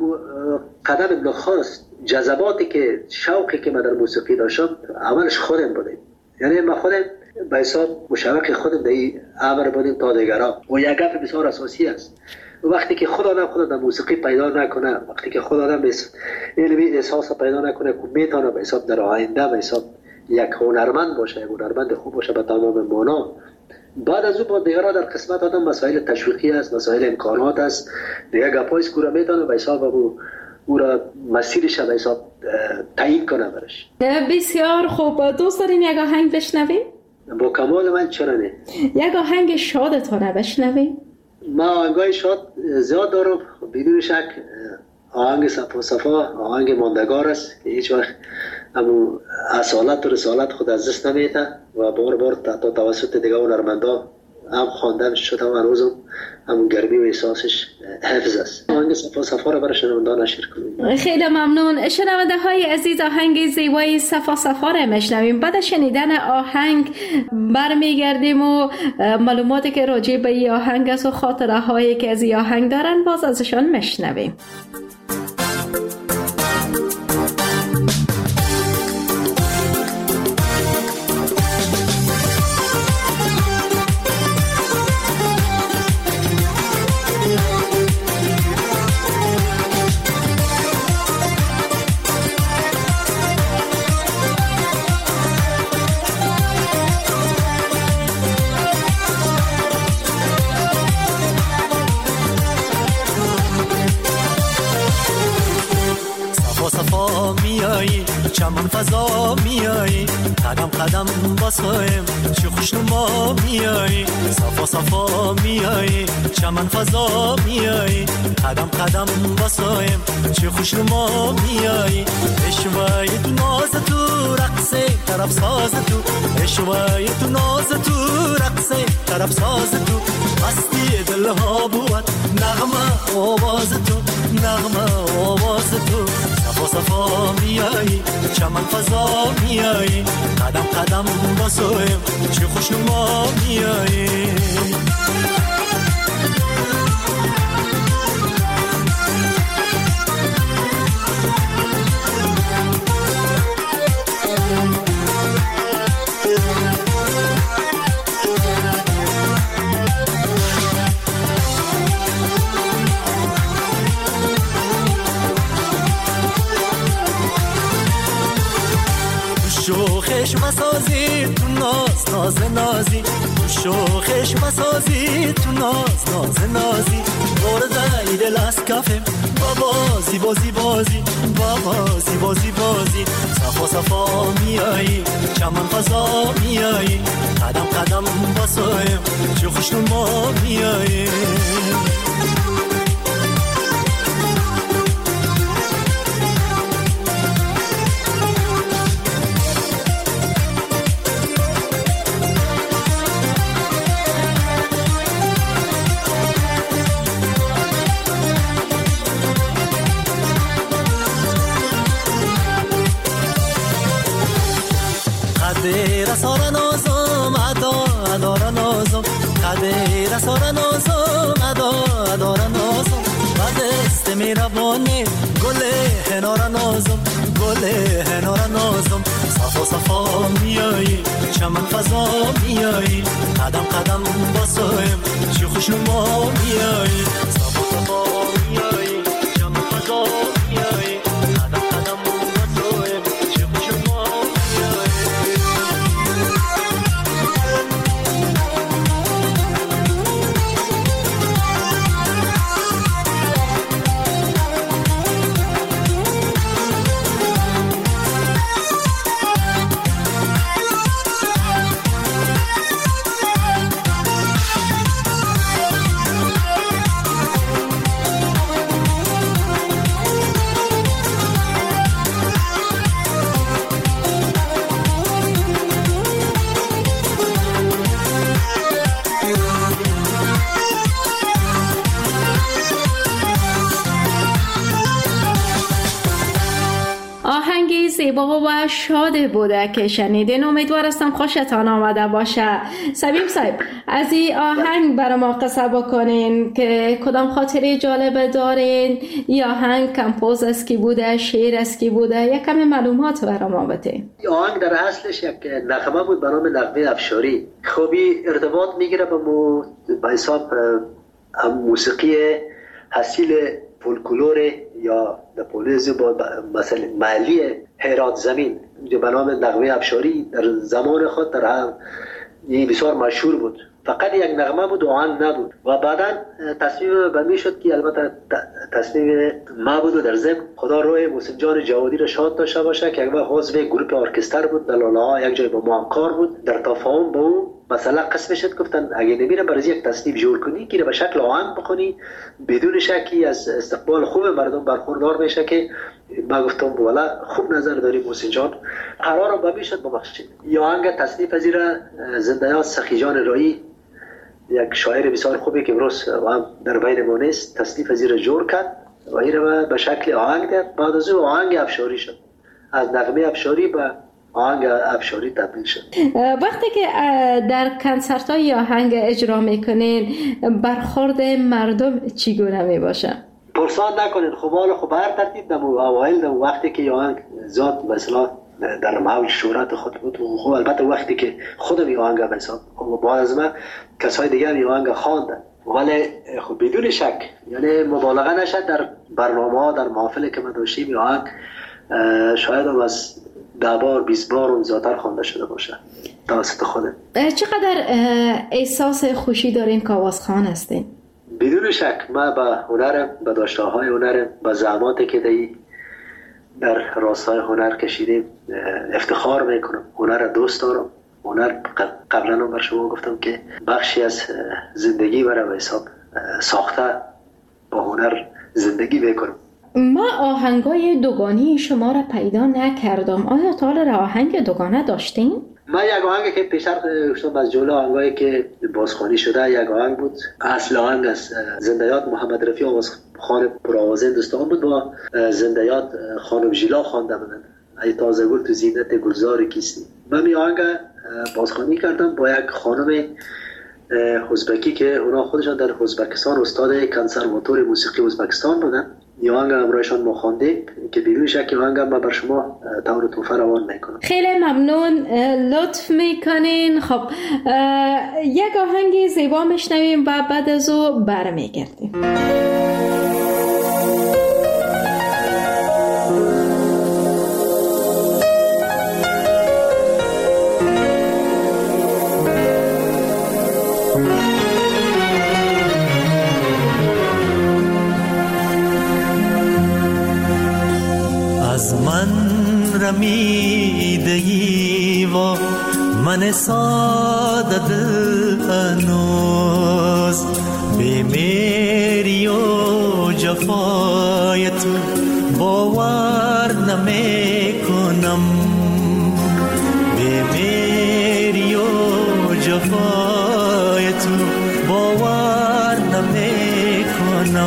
قدم نخست جذباتی که شوقی که من در موسیقی داشتم اولش خودم بودیم. یعنی من خودم به حساب مشوق خودم در این امر بودیم تا دیگران. و یک گپ بسیار اساسی است، وقتی که خود آدم خود در موسیقی پیدا نکنه، وقتی که خود آدم علمی احساس پیدا نکنه که میتونه به حساب در آینده به حساب یک هنرمند باشه، یک هنرمند خوب باشه به تمام معنا، بعد از او با دیگران در قسمت آدم مسائل تشویقی است، مسائل امکانات است، دیگه گپای سکوره میتونه به حساب او او را مسیرش به حساب تعیین کنه برش. بسیار خوب. دوست دارین یک آهنگ بشنویم؟ با کمال من چرا نه. یک آهنگ شادتونه بشنویم؟ ما آهنگای شاد زیاد دارم بدون شک. آهنگ صفا صفا آهنگ ماندگار است که هیچ وقت همون اصالت و رسالت خود از دست نمیده و بار بار تا توسط دیگه هنرمندا هم خواندن شده و هنوزم همون گرمی و احساسش حفظ است. آهنگ صفا صفا را برای شنوندگان نشر کنیم. خیلی ممنون. شنونده های عزیز، آهنگ زیبای صفا صفا را میشنویم. بعد شنیدن آهنگ برمیگردیم و معلوماتی که راجع به این آهنگ است و خاطره هایی که از این آهنگ دارن باز ازشان میشنویم. صفا میایی چمن فضا میایی قدم قدم باسایم چه خوشنما میایی صفا صفا میایی چمن فضا میایی قدم قدم باسایم چه خوشنما میایی اشوای تو ناز تو رقصه طرف ساز تو اشوای تو ناز تو رقصه طرف ساز تو مستی دلها بود نغمه آواز تو نغمه آواز تو صفا صفا میایی چمن فضا میایی قدم قدم باسویم چه خوشنما میایی شوخش بسازی تو ناز ناز نازی شوخش بسازی تو ناز ناز نازی برده دل از کفم بازی بازی بازی بازی بازی بازی صفا صفا میایی چمن فضا میایی قدم قدم باسایم چه خوشنما میایی قدر سارا نازم ادا ادارا نازم قدر سارا نازم ادا ادارا نازم بعد است میربانه گل هنارا نازم گل هنارا نازم صفا صفا میایی چمن فضا میایی قدم قدم باسایم چه خوشنما میایی صفا صفا میایی چمن فضا میایی قدم قدم باسایم چه خوشنما زیبا و شاد بوده که شنیدین. امیدوار هستم خوشتان آمده باشه. سبیب صاحب از این آهنگ برای ما قصه بکنین که کدام خاطره جالب دارین؟ یا آهنگ کمپوز از کی بوده، شعر از کی بوده؟ یک کمی معلومات برای ما بده. آهنگ در اصلش یک نغمه بود به نام نغمه افشاری. خوبی ارتباط میگیره به مو... به حساب موسیقی حاصل فولکلور یا در پولیز با مثلا محلی هرات زمین به نام نغمه افشاری در زمان خود در هم بسیار مشهور بود. فقط یک نغمه بود و آهنگ نبود و بعدا تصمیم به می شد که البته تصمیم ما بود و در ضمن خدا روی محسن جان جوادی را شاد داشته باشه که یک عضو گروه ارکستر بود در لاله ها یک جای با ما کار بود. در تفاهم با او مثلا قسم شد گفتن اگه نمیره برای یک تصنیف جور کنی که به شکل آهنگ بخونی بدون شکی از استقبال خوب مردم برخوردار میشه که ما گفتم والا خوب نظر داری محسن جان قرارم به می شد ببخشید. یا آهنگ تصنیف از را زنده‌یاد سخی جان رایی یک شاعر بسیار خوبی که امروز هم در بین ما نیست تصنیف از را جور کرد و این را به شکل آهنگ داد. بعد از او آهنگ افشاری شد، از نغمه افشاری به آهنگ افشاری تبدیل شد. وقتی که در کنسرت های آهنگ اجرا میکنین برخورد مردم چگونه می باشه؟ پرسان نکنین خب حالا خب هر ترتیب دم اوایل دم وقتی که آهنگ زاد مثلا در موج شهرت خود بود و خب البته وقتی که خودم این آهنگ مثلا خب بعد از من کسای دیگر این آهنگ خواندن ولی خب بدون شک یعنی مبالغه نشد در برنامه ها در محافل که ما داشتیم این آهنگ شاید هم از ده بار بیست بار اون زیادتر خوانده شده باشه توسط خودم. چقدر احساس خوشی دارین که آوازخوان هستین؟ بدون شک من با هنرم، با داشته‌های هنرم، با زحماتی که دی در راستای هنر کشیدیم افتخار میکنم. هنر را دوست دارم. هنر قبلا هم بر شما گفتم که بخشی از زندگی برای به حساب ساخته با هنر زندگی میکنم. ما آهنگای دوگانی شما را پیدا نکردم. آیا تا حالا آهنگ دوگانه داشتین؟ من یک آهنگی که پیشتر گفتم از جمله آهنگایی که بازخوانی شده یک آهنگ بود. اصل آهنگ از زنده‌یاد محمد رفیع آوازخوان پرآواز هندوستان بود. با زنده‌یاد خانم ژیلا خوانده بودند. ای تازه گل تو زینت گلزار کیستی. من این آهنگ بازخوانی کردم با یک خانم ازبکی که اونا خودشان در ازبکستان استاد کنسرواتوار موسیقی ازبکستان بودن. این آهنگ همراهشان ما خواندیم که بدون شک آهنگ ما بر شما طور توفه روان میکنم. خیلی ممنون، لطف میکنین. خب یک آهنگ زیبا میشنویم و بعد از او برمیگردیم. رمیدگی و من ساده دل هنوز بیمیری و جفای تو باور نمی کنم. بیمیری و جفای تو باور نمی کنم.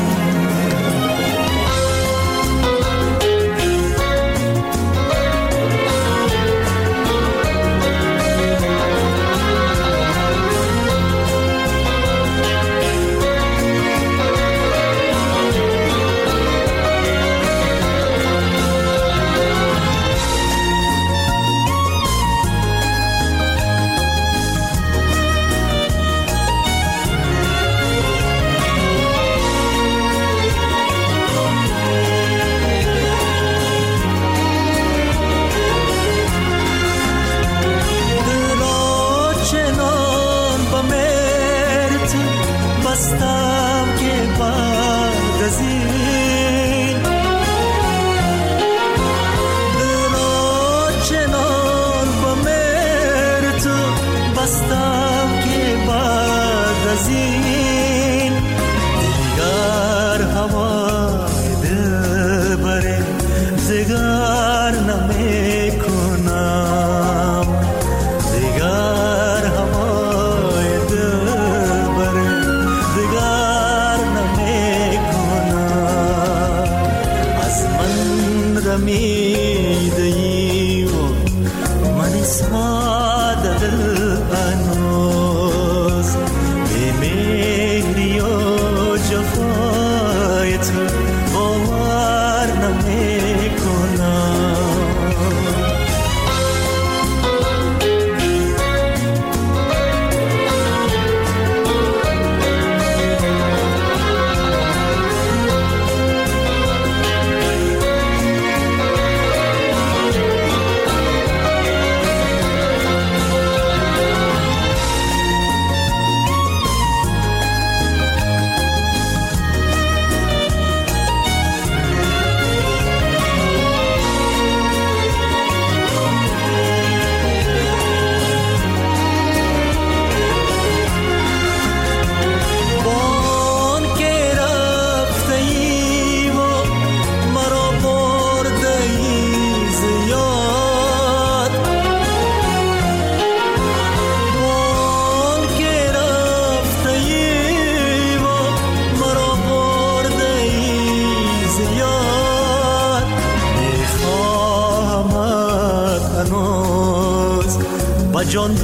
جان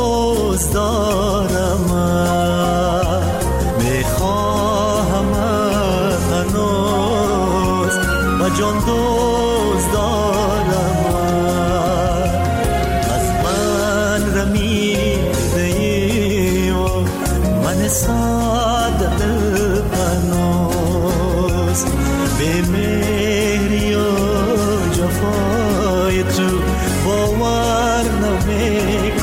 دوست دارم، میخواهم هنوز و جان دوست دارم. از من رمیده ای و من ساده دل هنوز به مهری و جفای تو باور نمی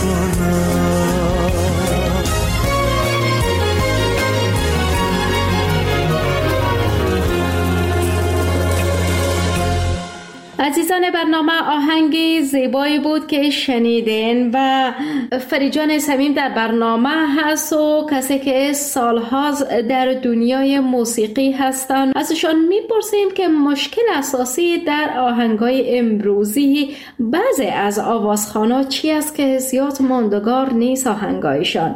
عزیزان برنامه، آهنگ زیبایی بود که شنیدین و فریجان صمیم در برنامه هست و کسی که سالها در دنیای موسیقی هستند. ازشان میپرسیم که مشکل اساسی در آهنگای امروزی بعضی از آوازخوانا چی است که زیاد ماندگار نیست آهنگایشان.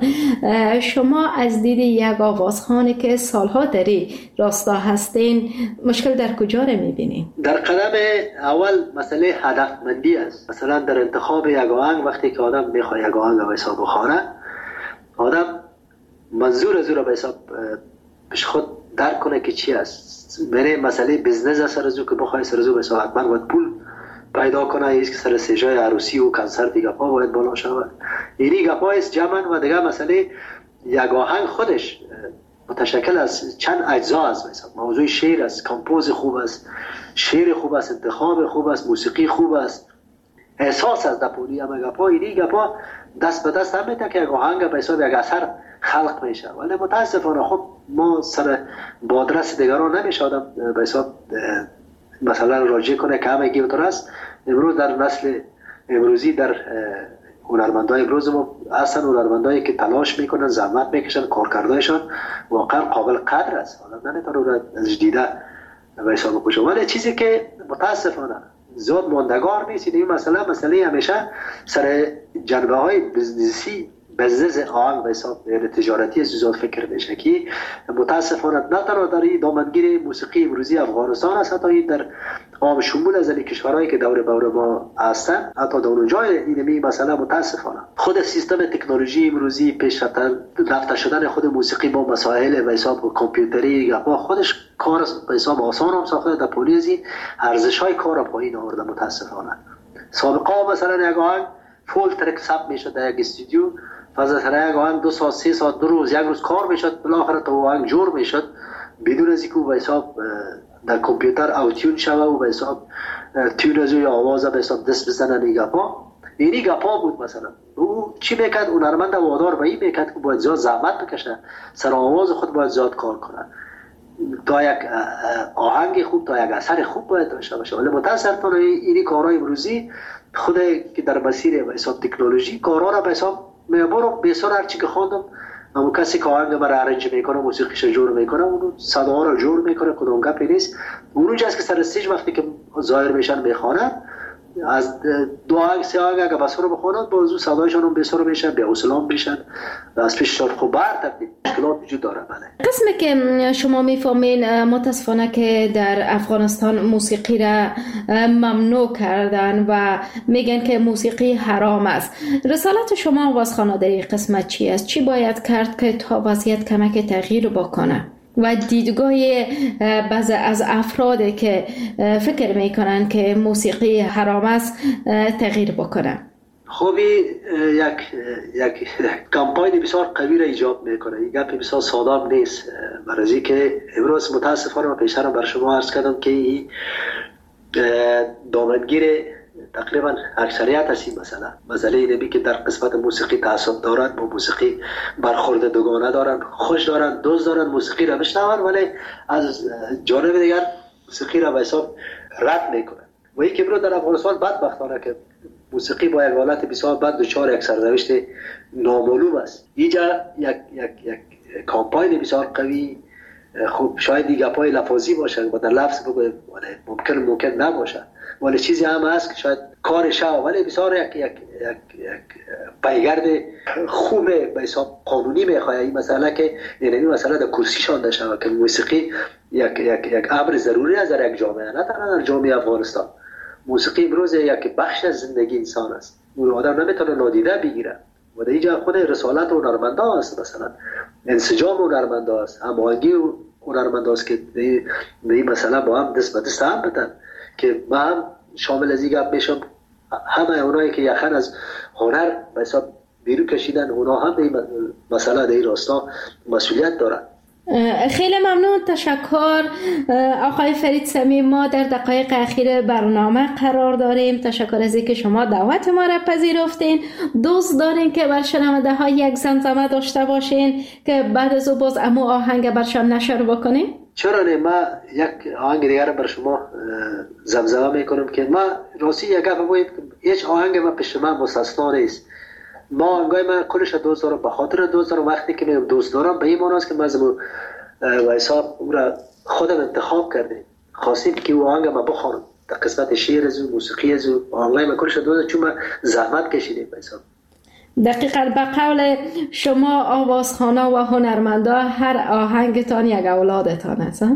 شما از دید یک آوازخوانی که سالها داری راستا هستین، مشکل در کجا رو میبینین؟ در قدم اول مسئله هدفمندی است. مثلا در انتخاب یک آهنگ، وقتی که آدم میخواد یک آهنگ به حساب بخوانه، آدم منظور از او را به حساب پیش خود درک کنه که چی است. میره مسئله بزنس است سر از او که بخواه سر از او به حساب حتما باید پول پیدا کنه، ایست که سر سجای عروسی و کنسرت گپا باید بالا شود. اینی گپا است جمعن. و دیگه مسئله یک آهنگ خودش متشکل از چند اجزا است. مثلا موضوع شعر است، کمپوز خوب است، شعر خوب است، انتخاب خوب است، موسیقی خوب است، احساس از دپولی هم گپا. اینی گپا دست به دست هم میده که یک آهنگ به حساب یک اثر خلق میشه. ولی متاسفانه خب ما سر بادرس دیگران نمیشه آدم به حساب مثلا راجع کنه که همه گیوتر است. امروز در نسل امروزی در هنرمندای امروز ما اصلا هنرمندایی که تلاش میکنن، زحمت میکشن، کارکردایشان واقعا قابل قدر است. حالا نمیتونه اون از دیده به حساب بکشه. ولی چیزی که متاسفانه زیاد ماندگار نیست این مسئله مسئله همیشه سر جنبه های بزنسی بزنس آهنگ به حساب یعنی تجارتی زیاد فکر میشه که متاسفانه نه تنها در این دامنگیر موسیقی امروزی افغانستان است، حتی این در عام شمول از کشورهایی که دور بور ما هستن، حتی در اونجای اینمی مسئله متاسفانه خود سیستم تکنولوژی امروزی پیشرفته شدن خود موسیقی با مسائل به حساب کامپیوتری با خودش کار به حساب آسان هم ساخته. در پولیزی ارزش‌های کار پایین آورده متاسفانه. سابقا مثلا یک آهنگ فول ترک ثبت میشد در یک استودیو، فاز سر یک آهنگ دو ساعت سه ساعت دو روز یک روز کار میشد، بالاخره تو آهنگ جور میشد بدون از اینکه به حساب در کامپیوتر اوتیون شوه و به حساب تیون از یا آواز به حساب دست بزنن. این گپا اینی گپا بود. مثلا او چی میکرد؟ هنرمند وادار به این میکرد که باید زیاد زحمت بکشه، سر آواز خود باید زیاد کار کنه تا یک آهنگ خوب، تا یک اثر خوب باید داشته باشه. ولی متاسفانه اینی کارهای امروزی خود که در مسیر به حساب تکنولوژی کارها را به حساب میبرم. بسیار هرچی که خواندم اما کسی که آهنگ مرا ارنج میکنه، موسیقیش جور میکنه، اونو صدا را جور میکنه، کدوم گپی نیست. اونجا است که سر استیج وقتی که ظاهر میشن میخوانن، از دو آهنگ سه آهنگ اگه بسر رو بخونن بازو صدایشان هم بسر میشن، به حوصله میشن، از پیششان خوب برتر مشکلات وجود داره. بله قسمی که شما میفهمین متاسفانه که در افغانستان موسیقی را ممنوع کردن و میگن که موسیقی حرام است. رسالت شما آوازخوانا در این قسمت چی است؟ چی باید کرد که تا وضعیت کمک تغییر بکنه و دیدگاه بعضی از افرادی که فکر میکنن که موسیقی حرام است تغییر بکنه؟ خوبی یک یک کمپاین بسیار قوی را ایجاب میکنه. این گپ بسیار ساده نیست. برای که امروز متاسفانه من پیشتر بر شما عرض کردم که این دامنگیر تقریبا اکثریت هستی. مثلا مسئله اینه که در قسمت موسیقی تعصب دارن، با موسیقی برخورد دوگانه دارن، خوش دارن، دوست دارن، موسیقی را بشنون، ولی از جانب دیگر موسیقی را به حساب رد میکنن. و این که برو در افغانستان بدبختانه که موسیقی با یک حالت بسیار بد دچار یک سرنوشت نامعلوم است. اینجا یک یک یک کمپاین بسیار قوی خوب شاید دیگه پای لفظی باشه و در لفظ بگویم ولی ممکن ممکن نباشه، ولی چیزی هم هست که شاید کارش ها ولی بسیار یک یک یک یک پیگرد خوب به حساب قانونی میخواد. این مسئله که یعنی مسئله در کرسی شانده شود که موسیقی یک یک یک امر ضروری است در یک جامعه، نه تنها در جامعه افغانستان. موسیقی امروز یک بخش از زندگی انسان است. اون آدم نمیتونه نادیده بگیره و در اینجا خود رسالت هنرمندا است. مثلا انسجام هنرمندا است، هماهنگی هنرمندا است که به این مسئله با هم دست به دست هم بدن که ما هم شامل از این گپ میشم. همه اونایی که یخن از هنر به حساب بیرون کشیدن اونا هم به این مسئله در این راستا مسئولیت دارن. خیلی ممنون، تشکر آقای فرید صمیم. ما در دقایق اخیر برنامه قرار داریم. تشکر از اینکه شما دعوت ما را پذیرفتین. دوست دارین که بر شنونده ها یک زمزمه داشته باشین که بعد از او باز امو آهنگ برشان نشر بکنین؟ چرا نه؟ من یک آهنگ دیگر بر شما زمزمه میکنم که ما راستی یک گپ بگویم، هیچ آهنگ ما پیش من مستثنا نیست. ما آهنگای من کلش دوست دارم، به خاطر دوست دارم. وقتی که میگم دوست دارم به این معنی است که من از وایسا او را خودم انتخاب کردیم، خواستیم که او آهنگ ما بخوانم، در قسمت شعر از او، موسیقی از او، آهنگای من کلش دوست دارم چون من زحمت کشیدیم وایسا. دقیقاً به قول شما آوازخوانا و هنرمندا هر آهنگتان یک اولادتان است.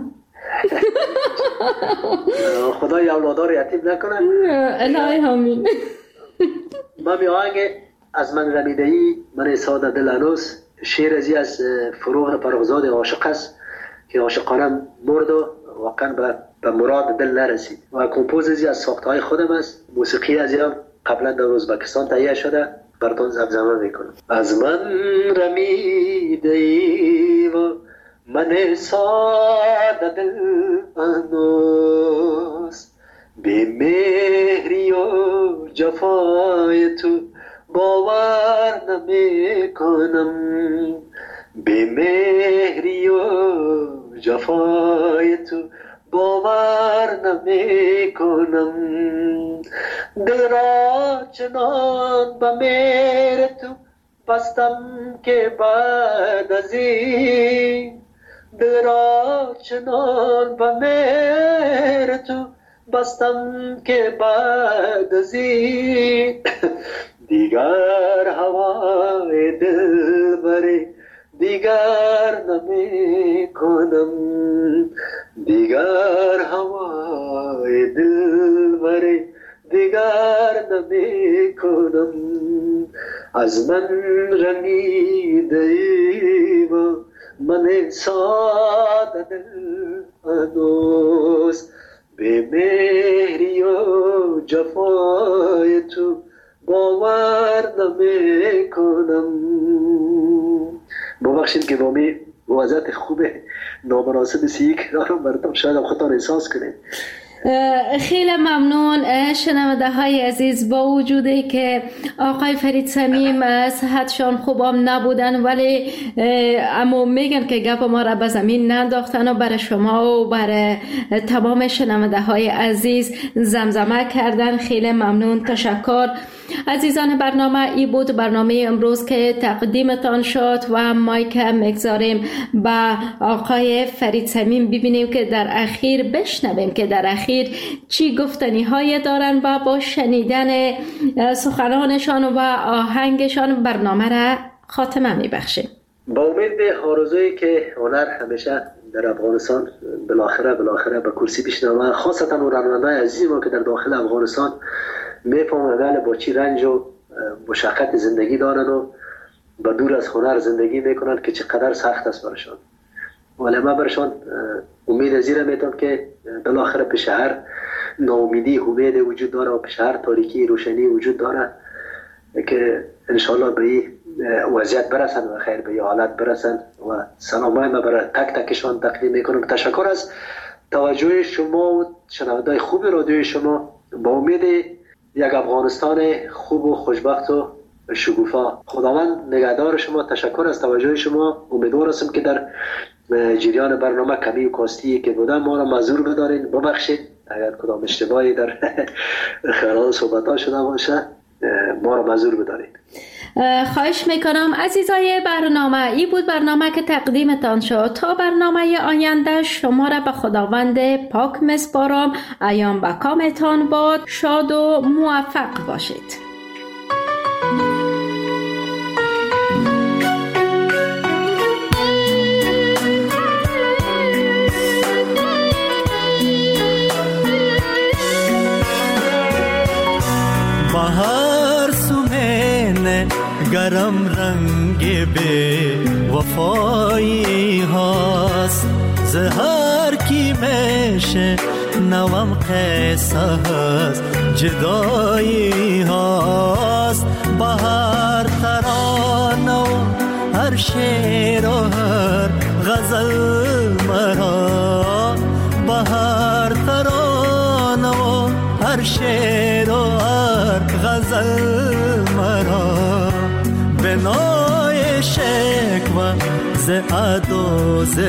خدای اولادها رو یتیم نکنه. الهی آمین. ما می آهنگ از من رمیده‌ای من ساده دل هنوز، شعر ازی از فروغ فرخزاد عاشق است که عاشقانه مرد و واقعا به, به مراد دل نرسید و کمپوز ازی از ساختهای خودم است. موسیقی ازی هم قبلا در ازبکستان تهیه شده، براتون زمزمه میکنم. از من رمیده‌ای و من ساده دل هنوز، بی مهری و جفای تو باور نمی کنم، بی مهری و جفای تو باور نمی کنم. دل را چنان به مهر تو بستم که بعد از این، دل را چنان به مهر تو بستم که بعد از این دیگر هوای دل بری دیگر نمی کنم، دیگر هوای دل بری دیگر نمی کنم. از من رمیده ای و من ساده دل هنوز، به مهری و جفای تو باور نمی کنم. ببخشید که با می وضعیت خوب نامناسب سیک رو براتون شاید هم خودتان احساس کنید. خیلی ممنون شنونده های عزیز. با وجودی که آقای فرید صمیم صحتشان خوبم نبودن ولی اما میگن که گپ ما را به زمین ننداختن و برای شما و برای تمام شنونده های عزیز زمزمه کردن. خیلی ممنون، تشکر. عزیزان برنامه ای بود برنامه امروز که تقدیمتان شد و مایک مگذاریم به آقای فرید صمیم ببینیم که در اخیر بشنویم که در اخیر چی گفتنی های دارن و با شنیدن سخنانشان و آهنگشان برنامه را خاتمه میبخشیم. با امید به آرزویی که هنر همیشه در افغانستان بالاخره بالاخره به کرسی بشینه، خاصتا هنرمندان عزیز ما که در داخل افغانستان میفهمن با چی رنج و مشقت زندگی دارن و با دور از هنر زندگی میکنن که چقدر سخت است برشان. ولی من برشان امید ازیره میتونم که بالاخره پیش هر ناامیدی امید وجود داره و پیش هر تاریکی روشنی وجود داره که انشالله به این وضعیت برسن و خیر به این حالت برسن. و سلامای من برای تک تکشان تقدیم میکنم. تشکر از توجه شما و شنونده‌های خوب رادیوی شما. با امید یک افغانستان خوب و خوشبخت و شکوفا. خداوند نگهدار شما. تشکر از توجه شما. امیدوار هستم که در جریان برنامه کمی و کاستی که بودم ما را معذور بدارین، ببخشید اگر کدام اشتباهی در خلال صحبت‌ها شده باشه ما را معذور بدارین. خواهش میکنم. عزیزای برنامه ای بود برنامه که تقدیمتان شد. تا برنامه آینده شما را به خداوند پاک میسپارم. ایام به کامتان باد. شاد و موفق باشید. بهار سومنه گرم رنگ به وفایی هاست، زهر کی میشه نوام قصه هست جدایی هاست. بهار ترانه و هر شعر و هر غزل مرا، بهار ترانه و هر شعر و هر غزل مرا به نای شکوه ز ادا ز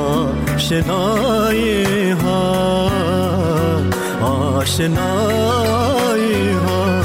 آشنایی ها آشنایی ها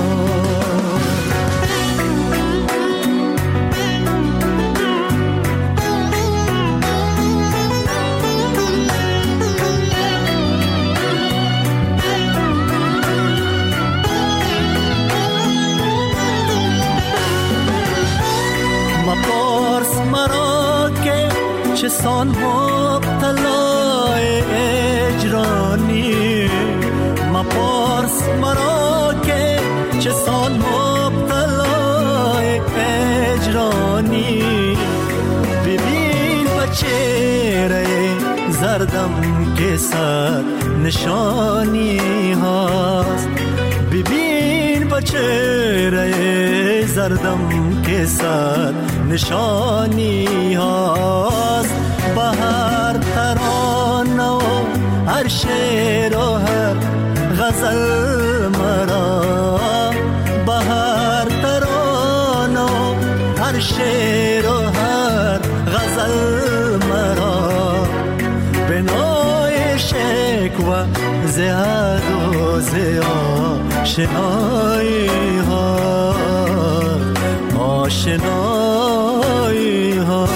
مپارس مرا که چه سان مبتلای اجرانی مپارس مرا که چه سان مبتلای اجرانی ببین و چهره زردم که صد نشانی هاست ببین و چهره زردم که صد نشانی هاست به هر ترانه و هر شعر و هر غزل مرا به هر ترانه و هر شعر و هر غزل مرا به نوع شکوه زهد و آشنایی ها آشنایی ها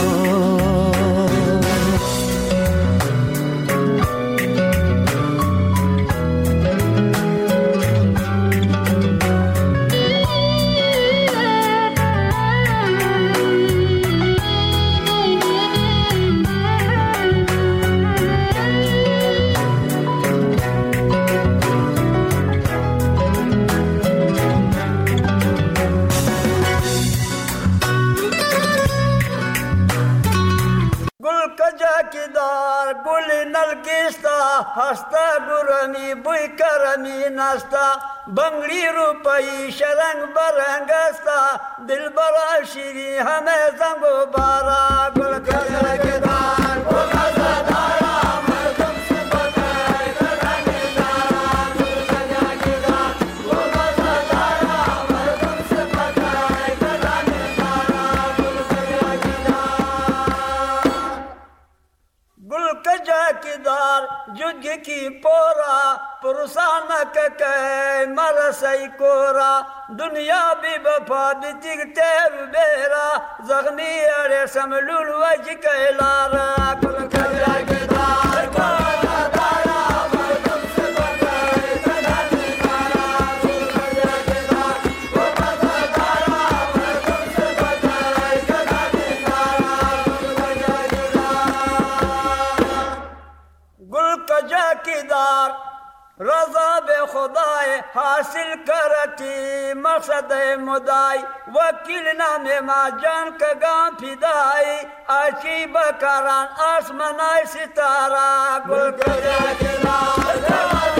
हस्ता गुरमी बुई करमी नास्ता बंगड़ी रुपई शरंग बरंगस्ता दिल बड़ा शिरी हमें संगो बारा गुल करकेदार गुल करकेदारा मर्दम से बताए करकेदारा गुल करकेदार गुल करकेदारा मर्दम से बताए करकेदारा गुल करकेदार गुल करकेदार जुग की पोरा पुरुषान के मरसई कोरा दुनिया भी बफा दिख तेर बेरा जख्मी अरे समलुल वज कैलारा कुल करा के दार को दारा मर्दम से बताए करकेदारा कुल करा के दार को दारा मर्दम से बताए करकेदारा कुल करा के दार गुल कजा की दार रज़ा बे खुदाए हासिल करती मकसद मुदाई वकील नामे मा जान का गां फिदाई आची बकरान आसमानाई सितारा गुल करा के दार